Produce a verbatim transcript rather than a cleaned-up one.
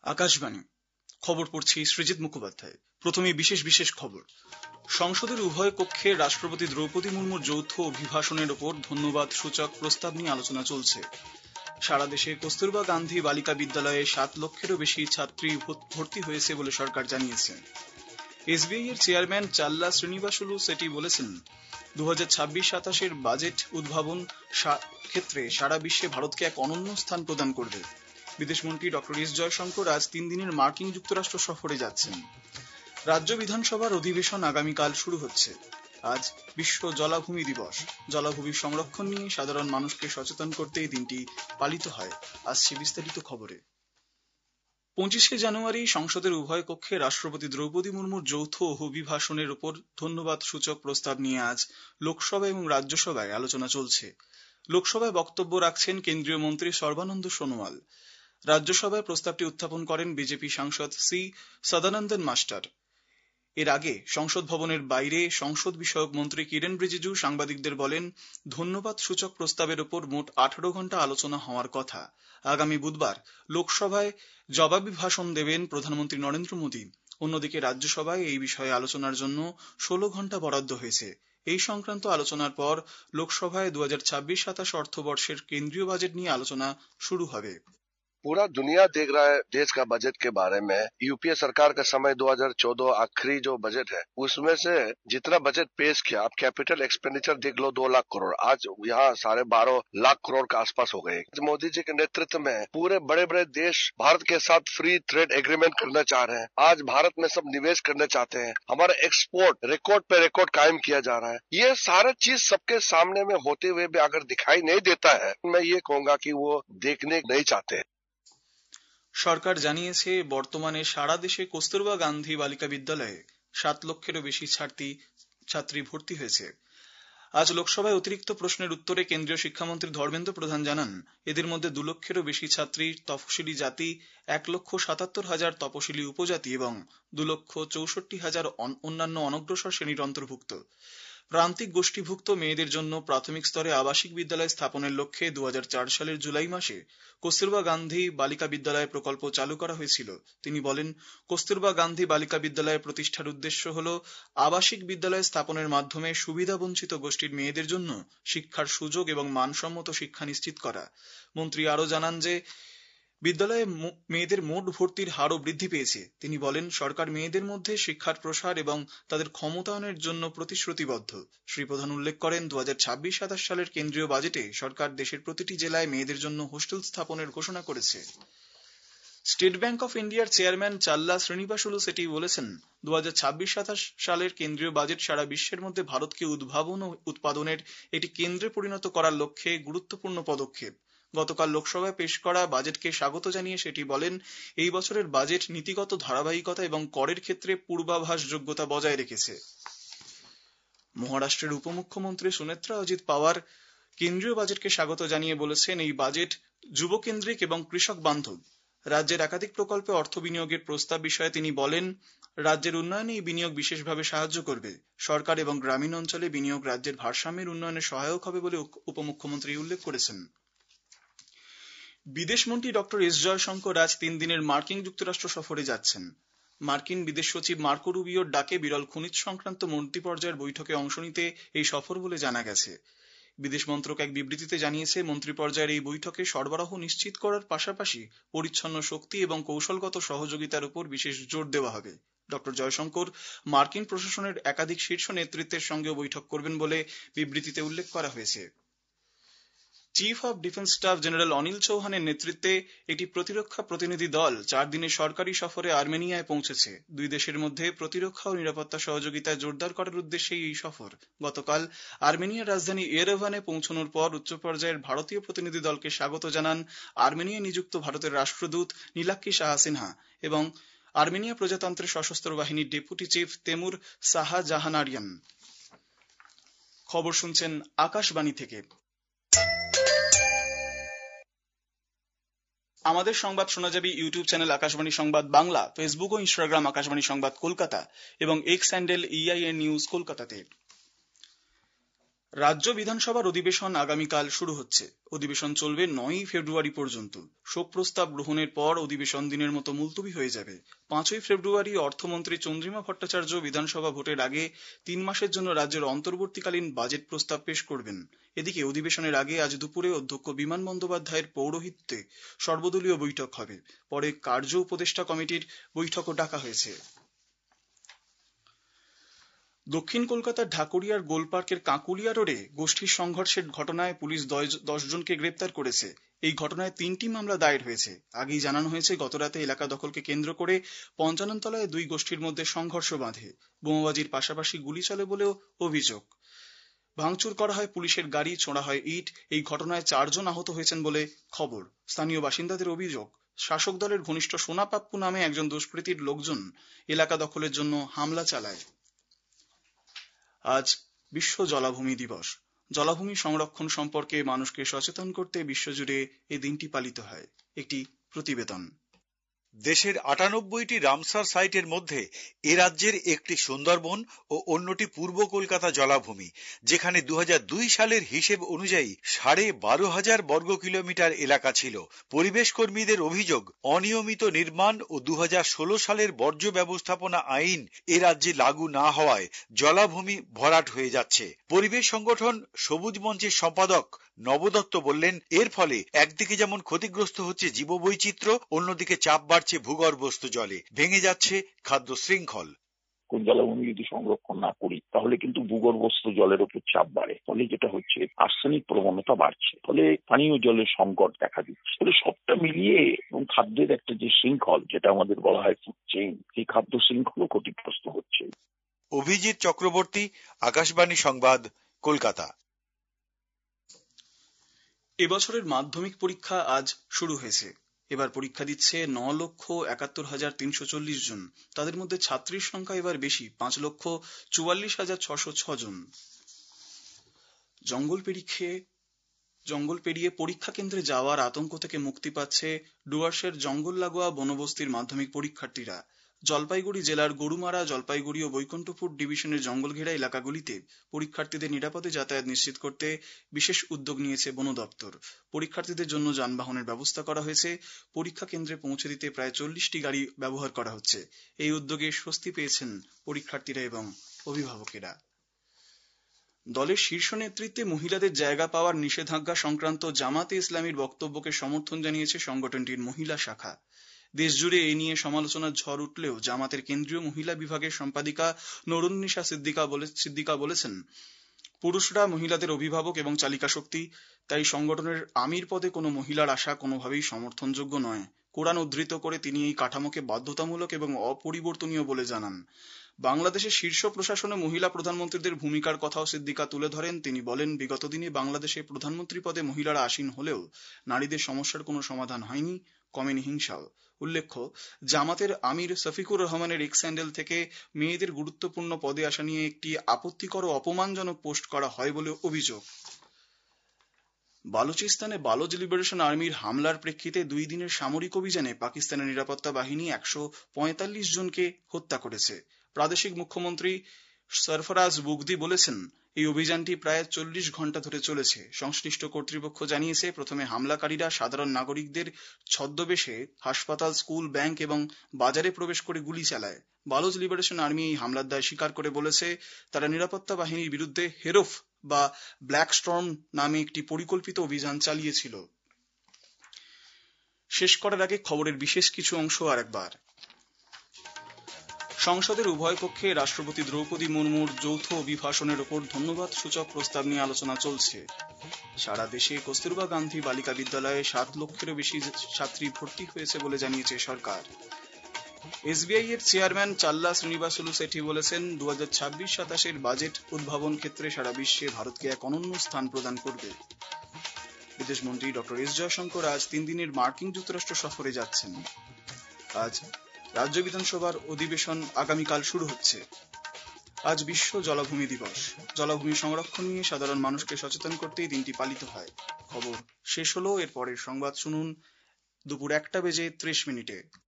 আকাশবাণী খবর পড়ছি সৃজিত মুখোপাধ্যায়। প্রথমে বিশেষ বিশেষ খবর। সংসদের উভয় কক্ষে রাষ্ট্রপতি দ্রৌপদী মুর্মুর যৌথ অভিভাষণের ওপর ধন্যবাদ সূচক প্রস্তাব নিয়ে আলোচনা চলছে। সারা দেশে কস্তুরবা গান্ধী বালিকা বিদ্যালয়ে সাত লক্ষেরও বেশি ছাত্রী ভর্তি হয়েছে বলে সরকার জানিয়েছে। এসবিআই এর চেয়ারম্যান চাল্লা শ্রীনিবাসুলু সেটি বলেছেন, দু হাজার ছাব্বিশ সাতাশের বাজেট উদ্ভাবন ক্ষেত্রে সারা বিশ্বে ভারতকে এক অনন্য স্থান প্রদান করবে। বিদেশমন্ত্রী ডক্টর এস জয়শঙ্কর আজ তিন দিনের মার্কিন যুক্তরাষ্ট্র সফরে যাচ্ছেন। রাজ্য বিধানসভার অধিবেশন আগামীকাল শুরু হচ্ছে। আজ বিশ্ব জলাভূমি দিবস। জলাভূমি সংরক্ষণ নিয়ে সাধারণ মানুষকে সচেতন করতে এই দিনটি পালিত হয়। আসছে বিস্তারিত খবরে। পঁচিশে জানুয়ারি সংসদের উভয় কক্ষে রাষ্ট্রপতি দ্রৌপদী মুর্মুর যৌথ অভিভাষণের ওপর ধন্যবাদ সূচক প্রস্তাব নিয়ে আজ লোকসভা এবং রাজ্যসভায় আলোচনা চলছে। লোকসভায় বক্তব্য রাখছেন কেন্দ্রীয় মন্ত্রী সর্বানন্দ সোনোয়াল। রাজ্যসভায় প্রস্তাবটি উত্থাপন করেন বিজেপি সাংসদ সি সদানন্দন মাস্টার। এর আগে সংসদ ভবনের বাইরে সংসদ বিষয়ক মন্ত্রী কিরেন রিজিজু সাংবাদিকদের বলেন, ধন্যবাদ সূচক প্রস্তাবের ওপর মোট আঠারো ঘন্টা আলোচনা হওয়ার কথা। আগামী বুধবার লোকসভায় জবাবি ভাষণ দেবেন প্রধানমন্ত্রী নরেন্দ্র মোদী। অন্যদিকে রাজ্যসভায় এই বিষয়ে আলোচনার জন্য ষোলো ঘন্টা বরাদ্দ হয়েছে। এই সংক্রান্ত আলোচনার পর লোকসভায় দু হাজার ছাব্বিশ সাতাশ অর্থবর্ষের কেন্দ্রীয় বাজেট নিয়ে আলোচনা শুরু হবে। पूरा दुनिया देख रहा है देश का बजट के बारे में। यूपीए सरकार का समय दो हज़ार चौदह आखिरी जो बजट है उसमें से जितना बजट पेश किया, आप कैपिटल एक्सपेंडिचर देख लो दो लाख करोड़, आज यहाँ साढ़े बारह लाख करोड़ के आसपास हो गए। मोदी जी के नेतृत्व में पूरे बड़े बड़े देश भारत के साथ फ्री ट्रेड एग्रीमेंट करना चाह रहे हैं। आज भारत में सब निवेश करना चाहते हैं। हमारा एक्सपोर्ट रिकॉर्ड पे रिकॉर्ड कायम किया जा रहा है। ये सारा चीज सबके सामने में होते हुए भी अगर दिखाई नहीं देता है, मैं ये कहूंगा कि वो देखने नहीं चाहते। সরকার জানিয়েছে, বর্তমানে সারা দেশে কস্তুরবা গান্ধী বালিকা বিদ্যালয়ে সাত লক্ষেরও বেশি ছাত্রী ছাত্রী ভর্তি হয়েছে। আজ লোকসভায় অতিরিক্ত প্রশ্নের উত্তরে কেন্দ্রীয় শিক্ষামন্ত্রী ধর্মেন্দ্র প্রধান জানান, এদের মধ্যে দু লক্ষেরও বেশি ছাত্রী তফসিলি জাতি, এক লক্ষ সাতাত্তর হাজার তপসিলি উপজাতি এবং দু লক্ষ চৌষট্টি হাজার অন্যান্য অনগ্রসর শ্রেণীর অন্তর্ভুক্ত। প্রান্তিক গোষ্ঠীভুক্ত মেয়েদের জন্য প্রাথমিক স্তরে আবাসিক বিদ্যালয় স্থাপনের লক্ষ্যে দু হাজার চার সালের জুলাই মাসে কস্তুরবা গান্ধী বালিকা বিদ্যালয় প্রকল্প চালু করা হয়েছিল। তিনি বলেন, কস্তুরবা গান্ধী বালিকা বিদ্যালয় প্রতিষ্ঠার উদ্দেশ্য হল আবাসিক বিদ্যালয় স্থাপনের মাধ্যমে সুবিধাবঞ্চিত গোষ্ঠীর মেয়েদের জন্য শিক্ষার সুযোগ এবং মানসম্মত শিক্ষা নিশ্চিত করা। মন্ত্রী আরও জানান যে বিদ্যালয়ে মেয়েদের মোট ভর্তির হারও বৃদ্ধি পেয়েছে। তিনি বলেন, সরকার মেয়েদের মধ্যে শিক্ষার প্রসার এবং তাদের ক্ষমতায়নের জন্য প্রতিশ্রুতিবদ্ধ। শ্রী প্রধান উল্লেখ করেন, দু হাজার ছাব্বিশ সাতাশ সালের কেন্দ্রীয় বাজেটে সরকার দেশের প্রতিটি জেলায় মেয়েদের জন্য হোস্টেল স্থাপনের ঘোষণা করেছে। স্টেট ব্যাংক অফ ইন্ডিয়ার চেয়ারম্যান চাল্লা শ্রীনিবাসুলু সেটি বলেছেন, দু হাজার ছাব্বিশ সাতাশ সালের কেন্দ্রীয় বাজেট সারা বিশ্বের মধ্যে ভারতকে উদ্ভাবন ও উৎপাদনের একটি কেন্দ্রে পরিণত করার লক্ষ্যে গুরুত্বপূর্ণ পদক্ষেপ। গতকাল লোকসভায় পেশ করা বাজেটকে স্বাগত জানিয়ে সেটি বলেন, এই বছরের বাজেট নীতিগত ধারাবাহিকতা এবং করের ক্ষেত্রে পূর্বাভাস যোগ্যতা বজায় রেখেছে। মহারাষ্ট্রের উপমুখ্যমন্ত্রী সুনেত্রা অজিত পাওয়ার কেন্দ্রীয় বাজেটকে স্বাগত জানিয়ে বলেছেন, এই বাজেট যুবকেন্দ্রিক এবং কৃষক বান্ধব। রাজ্যের একাধিক প্রকল্পে অর্থ বিনিয়োগের প্রস্তাব বিষয়ে তিনি বলেন, রাজ্যের উন্নয়নে এই বিনিয়োগ বিশেষভাবে সাহায্য করবে। সরকার এবং গ্রামীণ অঞ্চলে বিনিয়োগ রাজ্যের ভারসাম্যের উন্নয়নে সহায়ক হবে বলে উপমুখ্যমন্ত্রী উল্লেখ করেছেন। বিদেশমন্ত্রী ডক্টর এস জয়শঙ্কর আজ তিন দিনের মার্কিন যুক্তরাষ্ট্র সফরে যাচ্ছেন। মার্কিন বিদেশ সচিব মার্কো রুবিওর ডাকে বিরল খনিজ সংক্রান্ত মন্ত্রী পর্যায়ের বৈঠকে অংশ নিতে এই সফর বলে জানা গেছে। বিদেশ মন্ত্রক এক বিবৃতিতে জানিয়েছে, মন্ত্রী পর্যায়ের এই বৈঠকে সরবরাহ নিশ্চিত করার পাশাপাশি পরিচ্ছন্ন শক্তি এবং কৌশলগত সহযোগিতার উপর বিশেষ জোর দেওয়া হবে। ডক্টর জয়শঙ্কর মার্কিন প্রশাসনের একাধিক শীর্ষ নেতৃত্বের সঙ্গেও বৈঠক করবেন বলে বিবৃতিতে উল্লেখ করা হয়েছে। Chief of Defence Staff General Anil চৌহানের নেতৃত্বে একটি প্রতিরক্ষা প্রতিনিধি দল চার দিনের সরকারি সফরে আর্মেনিয়ায় পৌঁছেছে। দুই দেশের মধ্যে প্রতিরক্ষা ও নিরাপত্তা সহযোগিতা জোরদার করার উদ্দেশ্যেই এই সফর। গতকাল আর্মেনিয়ার রাজধানী এরেভানে পৌঁছানোর পর উচ্চ পর্যায়ের ভারতীয় প্রতিনিধি দলকে স্বাগত জানান আর্মেনিয়ায় নিযুক্ত ভারতের রাষ্ট্রদূত নীলাক্ষী সাহা সিনহা এবং আর্মেনিয়া প্রজাতন্ত্রের সশস্ত্র বাহিনীর ডেপুটি চিফ তেমুর সাহাজাহানারিয়ান। খবর শুনছেন আকাশবাণী থেকে। আমাদের সংবাদ শোনা যাবে ইউটিউব চ্যানেল আকাশবাণী সংবাদ বাংলা, ফেসবুক ও ইনস্টাগ্রাম আকাশবাণী সংবাদ কলকাতা এবং এক্স হ্যান্ডেল ইআইএন নিউজ কলকাতাতে। রাজ্য বিধানসভার অধিবেশন আগামীকাল শুরু হচ্ছে। অধিবেশন চলবে নয়ই ফেব্রুয়ারি পর্যন্ত। শোক প্রস্তাব গ্রহণের পর অধিবেশন দিনের মতো মুলতবি হয়ে যাবে। পাঁচই ফেব্রুয়ারি অর্থমন্ত্রী চন্দ্রিমা ভট্টাচার্য বিধানসভা ভোটের আগে তিন মাসের জন্য রাজ্যের অন্তর্বর্তীকালীন বাজেট প্রস্তাব পেশ করবেন। এদিকে অধিবেশনের আগে আজ দুপুরে অধ্যক্ষ বিমান বন্দ্যোপাধ্যায়ের পৌরোহিত্যে সর্বদলীয় বৈঠক হবে। পরে কার্য উপদেষ্টা কমিটির বৈঠকও ডাকা হয়েছে। দক্ষিণ কলকাতার ঢাকুরিয়ার গোলপার্কের কাঁকুলিয়া রোডে গোষ্ঠীর সংঘর্ষের ঘটনায় পুলিশ দশ জনকে গ্রেপ্তার করেছে। এই ঘটনায় তিনটি মামলা দায়ের হয়েছে। আগেই জানানো হয়েছে, গতরাতে এলাকা দখলকে কেন্দ্র করে পঞ্চাননতলায় দুই গোষ্ঠীর মধ্যে সংঘর্ষ বাঁধে। বোমাবাজির পাশাপাশি গুলি চলে বলেও অভিযোগ। ভাঙচুর করা হয় পুলিশের গাড়ি, ছোড়া হয় ইট। এই ঘটনায় চারজন আহত হয়েছেন বলে খবর। স্থানীয় বাসিন্দাদের অভিযোগ, শাসক দলের ঘনিষ্ঠ সোনা পাপ্পু নামে একজন দুষ্কৃতীর লোকজন এলাকা দখলের জন্য হামলা চালায়। আজ বিশ্ব জলাভূমি দিবস। জলাভূমি সংরক্ষণ সম্পর্কে মানুষকে সচেতন করতে বিশ্বজুড়ে এই দিনটি পালিত হয়। একটি প্রতিবেদন। দেশের আটানব্বইটি রামসার সাইটের মধ্যে এ রাজ্যের একটি সুন্দরবন ও অন্যটি পূর্ব কলকাতা জলাভূমি, যেখানে দু হাজার দুই সালের হিসেব অনুযায়ী সাড়ে বারো হাজার বর্গ কিলোমিটার এলাকা ছিল। পরিবেশ কর্মীদের অভিযোগ, অনিয়মিত নির্মাণ ও দু হাজার ষোলো সালের বর্জ্য ব্যবস্থাপনা আইন এ রাজ্যে লাগু না হওয়ায় জলাভূমি ভরাট হয়ে যাচ্ছে। পরিবেশ সংগঠন সবুজ মঞ্চের সম্পাদক নবদত্ত বললেন, এর ফলে একদিকে যেমন ক্ষতিগ্রস্ত হচ্ছে জীববৈচিত্র্য, অন্যদিকে চাপ বাড়ছে ভূগর্ভস্থ জলে, ভেঙে যাচ্ছে খাদ্য শৃঙ্খল। কোন জলাভূমি যদি সংরক্ষণ না করি তাহলে কিন্তু ভূগর্ভস্থ জলের উপর চাপ বাড়ে, ফলে যেটা হচ্ছে আর্সেনিক প্রবণতা বাড়ছে, ফলে পানীয় জলের সংকট দেখা দিচ্ছে। ফলে সবটা মিলিয়ে এবং খাদ্যের একটা যে শৃঙ্খল, যেটা আমাদের বলা হয় ফুড চেইন, এই খাদ্য শৃঙ্খলও ক্ষতিগ্রস্ত হচ্ছে। অভিজিৎ চক্রবর্তী, আকাশবাণী সংবাদ, কলকাতা। এবছরের মাধ্যমিক পরীক্ষা আজ শুরু হয়েছে। এবার পরীক্ষা দিচ্ছে ন লক্ষ একাত্তর হাজার তিনশো চল্লিশ জন। তাদের মধ্যে ছাত্রীর সংখ্যা এবার বেশি, পাঁচ লক্ষ চুয়াল্লিশ হাজার ছশো ছ জন। জঙ্গল পেরিয়ে জঙ্গল পেরিয়ে পরীক্ষা কেন্দ্রে যাওয়ার আতঙ্ক থেকে মুক্তি পাচ্ছে ডুয়ার্সের জঙ্গল লাগোয়া বনবস্তির মাধ্যমিক পরীক্ষার্থীরা। জলপাইগুড়ি জেলার গরুমারা, জলপাইগুড়ি ও বৈকুণ্ঠপুর ডিভিশনের জঙ্গল ঘেরা এলাকাগুলিতে পরীক্ষার্থীদের নিরাপদে যাতায়াত নিশ্চিত করতে বিশেষ উদ্যোগ নিয়েছে বন দপ্তর। পরীক্ষার্থীদের জন্য যানবাহনের ব্যবস্থা করা হয়েছে। পরীক্ষা কেন্দ্রে পৌঁছে দিতে প্রায় চল্লিশটি গাড়ি ব্যবহার করা হচ্ছে। এই উদ্যোগে স্বস্তি পেয়েছেন পরীক্ষার্থীরা এবং অভিভাবকেরা। দলের শীর্ষ নেতৃত্বে মহিলাদের জায়গা পাওয়ার নিষেধাজ্ঞা সংক্রান্ত জামাতে ইসলামীর বক্তব্যকে সমর্থন জানিয়েছে সংগঠনটির মহিলা শাখা। দেশজুড়ে এ নিয়ে সমালোচনার ঝড় উঠলেও জামাতের কেন্দ্রীয় মহিলা বিভাগের সম্পাদিকা নূরুন্নিসা সিদ্দিকা সিদ্দিকা বলেছেন, পুরুষরা মহিলাদের অভিভাবক এবং চালিকা শক্তি, তাই সংগঠনের আমির পদে কোনো মহিলার আশা কোনোভাবেই সমর্থনযোগ্য নয়। কোরআন উদ্ধৃত করে তিনি এই কাঠামোকে বাধ্যতামূলক এবং অপরিবর্তনীয় বলে জানান। বাংলাদেশের শীর্ষ প্রশাসনে মহিলা প্রধানমন্ত্রীদের ভূমিকার কথাও সিদ্দিকা তুলে ধরেন। তিনি বলেন, বিগত দিনে বাংলাদেশে প্রধানমন্ত্রী পদে মহিলারা আসীন হলেও নারীদের সমস্যার কোনো সমাধান হয়নি, কমেনি হিংসাও। উল্লেখ্য, জামাতের আমির শফিকুর রহমানের এক্স হ্যান্ডেল থেকে মেয়েদের গুরুত্বপূর্ণ পদে আসা নিয়ে একটি আপত্তিকর ও অপমানজনক পোস্ট করা হয় বলে অভিযোগ। বালুচিস্তানে বালোচ লিবারেশন আর্মির হামলার প্রেক্ষিতে দুই দিনের সামরিক অভিযানে পাকিস্তানের নিরাপত্তা বাহিনী একশো পঁয়তাল্লিশ জনকে হত্যা করেছে। প্রাদেশিক মুখ্যমন্ত্রী সরফরাজ বুগদি বলেছেন, এই অভিযানটি প্রায় চল্লিশ ঘন্টা ধরে চলেছে। সংশ্লিষ্ট কর্তৃপক্ষ জানিয়েছে, প্রথমে হামলাকারীরা সাধারণ নাগরিকদের ছদ্মবেশে হাসপাতাল, স্কুল, ব্যাংক এবং বাজারে প্রবেশ করে গুলি চালায়। বালোচ লিবারেশন আর্মি এই হামলার দায় স্বীকার করে বলেছে, তারা নিরাপত্তা বাহিনীর বিরুদ্ধে হেরফ বা ব্ল্যাক স্টর্ম নামে একটি পরিকল্পিত অভিযান চালিয়েছিল। শেষ করার আগে খবরের বিশেষ কিছু অংশ আরেকবার। সংসদের উভয় কক্ষে রাষ্ট্রপতি দ্রৌপদী মুর্মুর যৌথ অভিভাষণের ওপর ধন্যবাদ সূচক প্রস্তাব নিয়ে আলোচনা চলছে। সারা দেশে কস্তুরবা গান্ধী বালিকা বিদ্যালয়ে সাত লক্ষেরও বেশি ছাত্রী ভর্তি হয়েছে বলে জানিয়েছে সরকার। এসবিআই এর চেয়ারম্যান চাল্লা শ্রীনিবাসুলু সেঠি বলেছেন, দু হাজার ছাব্বিশ সাতাশের বাজেট উদ্ভাবন ক্ষেত্রে সারা বিশ্বে ভারতকে এক অনন্য স্থান প্রদান করবে। বিদেশমন্ত্রী ডক্টর এস জয়শঙ্কর আজ তিন দিনের মার্কিন যুক্তরাষ্ট্র সফরে যাচ্ছেন। আজ রাজ্য বিধানসভার অধিবেশন আগামীকাল শুরু হচ্ছে। আজ বিশ্ব জলাভূমি দিবস। জলাভূমি সংরক্ষণ নিয়ে সাধারণ মানুষকে সচেতন করতে এই দিনটি পালিত হয়। খবর শেষ হলো। এর পরের সংবাদ শুনুন দুপুর একটা বেজে ত্রিশ মিনিটে।